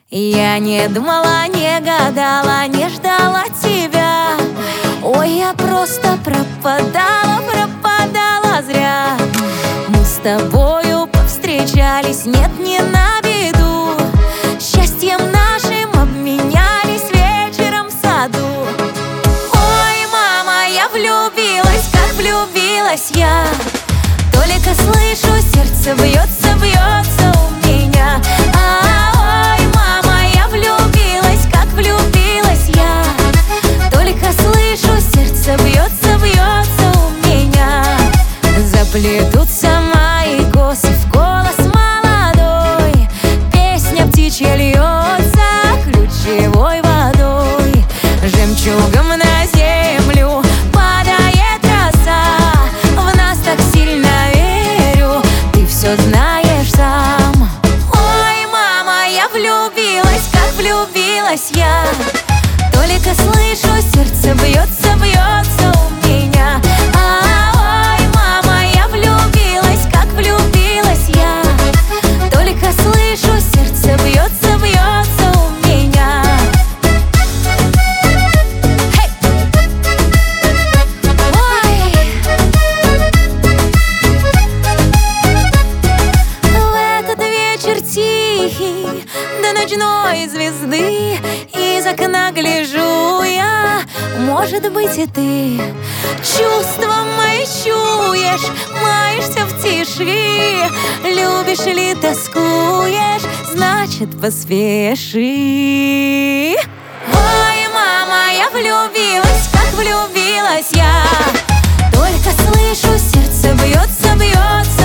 Я не думала, не гадала, не ждала тебя. Ой, я просто пропадала зря. Мы с тобою повстречались, нет, не на беду. Счастьем нашим обменялись вечером в саду. Ой, мама, я влюбилась, как влюбилась я. Только слышу, сердце бьется, бьется у меня. Ой, мама, я влюбилась, как влюбилась я. Только слышу, сердце бьется, бьется у меня. Заплетутся мои косы в голос молодой. Песня птичья льется ключевой водой. Жемчугом на землю падает роса. В нас так сильно верю, ты все знаешь сам. Ой, мама, я влюбилась, как влюбилась я. Только слышу, сердце бьется, бьется у меня. Ой, мама, я влюбилась, как влюбилась я. Только слышу, сердце бьется, бьется у меня. В этот вечер тихий до ночной звезды из окна гляжу я. Может быть, и ты чувства мои чуешь, маешься в тиши. Любишь или тоскуешь, значит, поспеши. Ой, мама, я влюбилась, как влюбилась я. Только слышу, сердце бьется, бьется